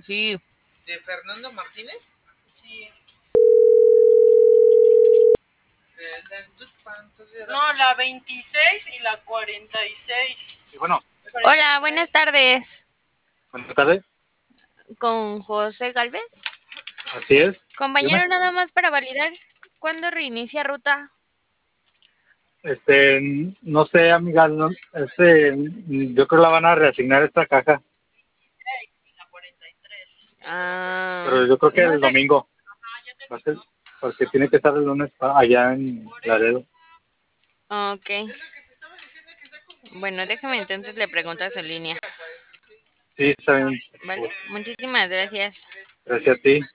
Sí. ¿De Fernando Martínez? Sí. No, la 26 y la 46. Sí, bueno, Hola, buenas tardes. buenas tardes. ¿Con José Galvez? Así es. Dime. Compañero, nada más para validar. ¿Cuándo reinicia ruta? No sé, amiga, yo creo la van a reasignar esta caja, La 43. pero yo creo que No el sé. domingo, va a ser, porque tiene que estar el lunes allá en Laredo. Ok. Bueno, déjame entonces le pregunto a su línea. Sí, está bien. Vale. Muchísimas gracias. Gracias a ti.